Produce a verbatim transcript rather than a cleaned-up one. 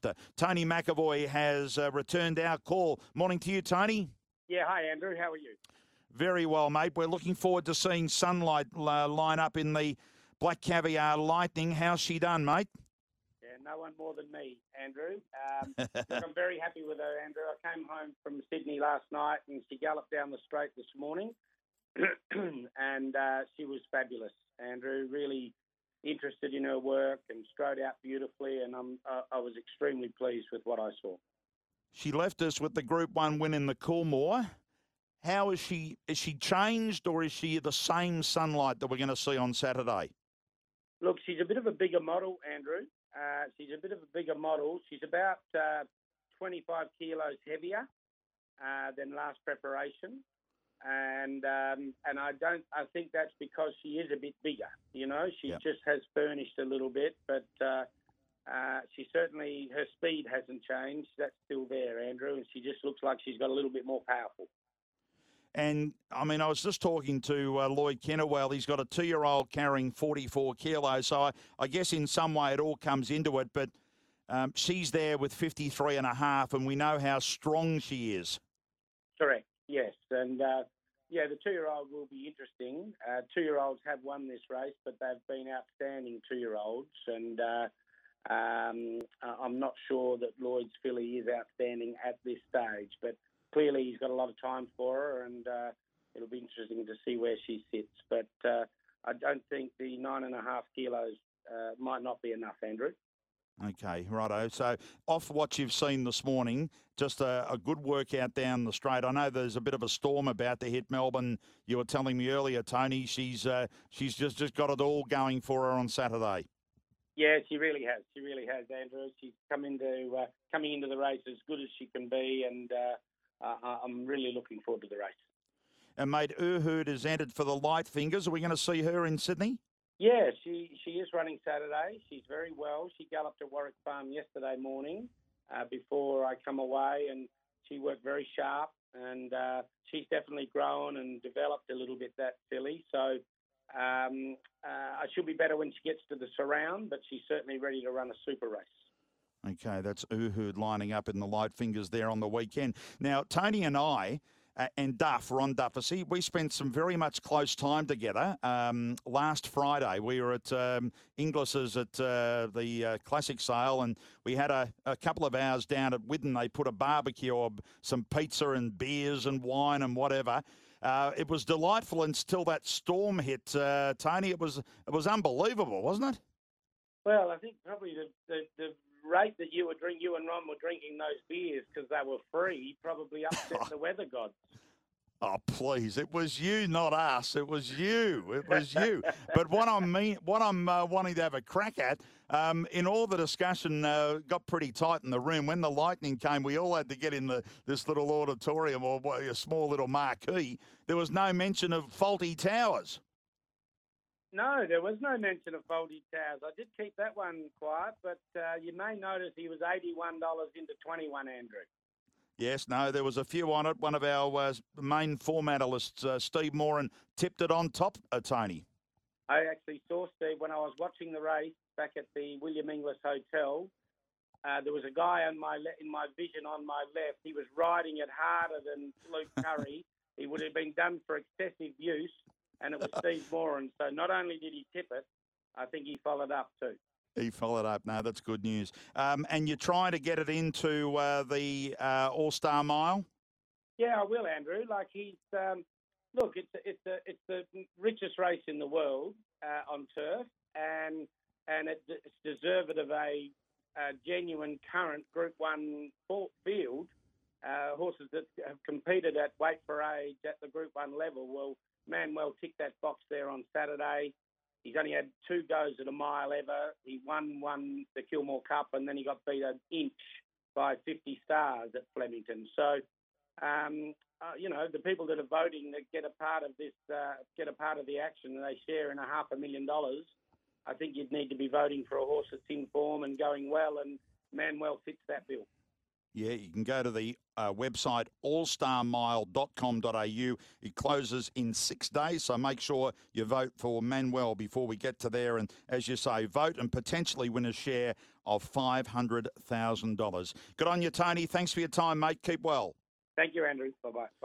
helicopter. Tony McAvoy has uh, returned our call. Morning to you, Tony. Yeah, hi Andrew, how are you? Very well, mate. We're looking forward to seeing Sunlight uh, line up in the Black Caviar Lightning. How's she done, mate? Yeah, no one more than me, Andrew. Um, look, I'm very happy with her, Andrew. I came home from Sydney last night and she galloped down the straight this morning and uh, she was fabulous, Andrew. Really interested in her work and strode out beautifully, and I'm, uh, I was extremely pleased with what I saw. She left us with the Group One win in the Coolmore. How is she? Is she changed, or is she the same Sunlight that we're going to see on Saturday? Look, she's a bit of a bigger model, Andrew. Uh, she's a bit of a bigger model. She's about uh, twenty-five kilos heavier uh, than last preparation, and um, and I don't. I think that's because she is a bit bigger. You know, she Yep. just has furnished a little bit, but uh, uh, she certainly her speed hasn't changed. That's still there, Andrew, and she just looks like she's got a little bit more powerful. And, I mean, I was just talking to uh, Lloyd Kennewell. He's got a two-year-old carrying forty-four kilos. So I, I guess in some way it all comes into it. But um, she's there with fifty-three and a half, and we know how strong she is. Correct, yes. And, uh, yeah, the two-year-old will be interesting. Uh, two-year-olds have won this race, but they've been outstanding two-year-olds. And uh, um, I'm not sure that Lloyd's filly is outstanding at this stage. But clearly he's got a lot of time for her, and uh, it'll be interesting to see where she sits. But uh, I don't think the nine and a half kilos uh, might not be enough, Andrew. Okay, righto. So off what you've seen this morning, just a, a good workout down the straight. I know there's a bit of a storm about to hit Melbourne. You were telling me earlier, Tony, she's uh, she's just, just got it all going for her on Saturday. Yeah, she really has. She really has, Andrew. She's come into uh, coming into the race as good as she can be, and uh, Uh, I'm really looking forward to the race. And mate, Uhud is entered for the Light Fingers. Are we going to see her in Sydney? Yeah, she, she is running Saturday. She's very well. She galloped at Warwick Farm yesterday morning uh, before I come away, and she worked very sharp. And uh, she's definitely grown and developed a little bit, that filly. So um, uh, she'll be better when she gets to the surround, but she's certainly ready to run a super race. Okay, that's Uhud lining up in the Light Fingers there on the weekend. Now, Tony and I uh, and Duff, Ron Dufficy, we spent some very much close time together. Um, last Friday, we were at um, Inglis's at uh, the uh, Classic Sale, and we had a, a couple of hours down at Widden. They put a barbecue or some pizza and beers and wine and whatever. Uh, it was delightful until that storm hit, uh, Tony. It was it was unbelievable, wasn't it? Well, I think probably the, the, the rate that you were drink, you and Ron were drinking those beers because they were free probably upset the weather gods. Oh, please! It was you, not us. It was you. It was you. But what I'm mean, what I'm uh, wanting to have a crack at, um, in all the discussion, uh, got pretty tight in the room. When the lightning came, we all had to get in the this little auditorium or a small little marquee. There was no mention of faulty towers. No, there was no mention of faulty towers. I did keep that one quiet, but uh, you may notice he was eighty-one dollars into twenty-one, Andrew. Yes, no, there was a few on it. One of our uh, main formatalists, uh, Steve Moran, tipped it on top, uh, Tony. I actually saw Steve when I was watching the race back at the William Inglis Hotel. Uh, there was a guy on my le- in my vision on my left. He was riding it harder than Luke Curry. He would have been done for excessive use. And it was Steve Moran. So not only did he tip it, I think he followed up too. He followed up. No, that's good news. Um, and you're trying to get it into uh, the uh, All-Star Mile? Yeah, I will, Andrew. Like he's um, look, it's a, it's a, it's the richest race in the world uh, on turf, and and it, it's deserved of a, a genuine current Group One field. Uh, horses that have competed at weight for age at the Group One level. Well, Manuel ticked that box there on Saturday. He's only had two goes at a mile ever. He won won the Kilmore Cup, and then he got beat an inch by fifty stars at Flemington. So, um, uh, you know, the people that are voting that get a part of this, uh, get a part of the action, and they share in a half a million dollars. I think you'd need to be voting for a horse that's in form and going well, and Manuel fits that bill. Yeah, you can go to the uh, website all star mile dot com dot a u. It closes in six days, so make sure you vote for Manuel before we get to there. And as you say, vote and potentially win a share of five hundred thousand dollars. Good on you, Tony. Thanks for your time, mate. Keep well. Thank you, Andrew. Bye bye.